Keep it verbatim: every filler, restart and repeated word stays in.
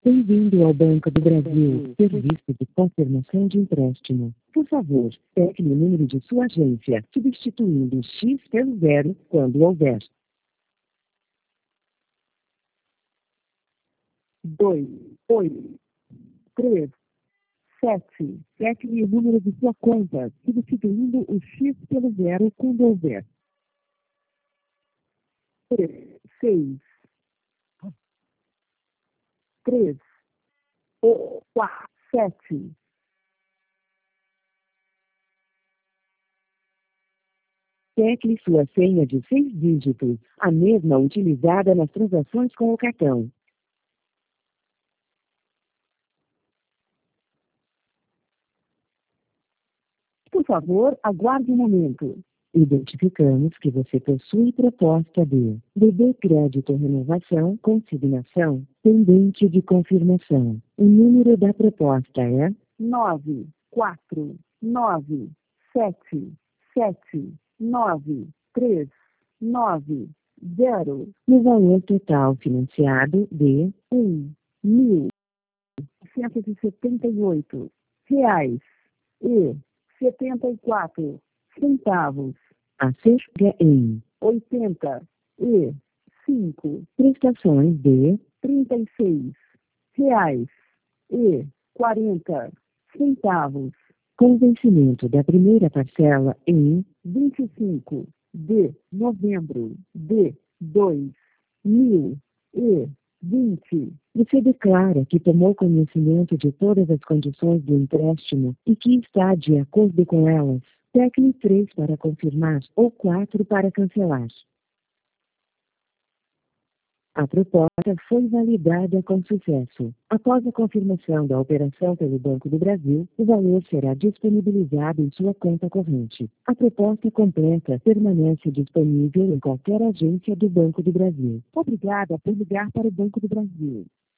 Bem-vindo ao Banco do Brasil, serviço de confirmação de empréstimo. Por favor, pegue o número de sua agência, substituindo o X pelo zero quando houver. Dois, oito, três, sete. Pegue o número de sua conta, substituindo o X pelo zero quando houver. Três, seis, três, quatro, sete. Tecle sua senha de seis dígitos, a mesma utilizada nas transações com o cartão. Por favor, aguarde um momento. Identificamos que você possui proposta de B B Crédito Renovação Consignação, pendente de confirmação. O número da proposta é nove, quatro, nove, sete, sete, nove, três, nove, zero. No valor total financiado de um mil cento e setenta e oito reais e setenta e quatro centavos. A cerca em oitenta e cinco prestações de trinta e seis reais e quarenta centavos. Com vencimento da primeira parcela em vinte e cinco de novembro de dois mil e vinte. Você declara que tomou conhecimento de todas as condições do empréstimo e que está de acordo com elas. Tecle três para confirmar ou quatro para cancelar. A proposta foi validada com sucesso. Após a confirmação da operação pelo Banco do Brasil, o valor será disponibilizado em sua conta corrente. A proposta completa permanece disponível em qualquer agência do Banco do Brasil. Obrigada por ligar para o Banco do Brasil.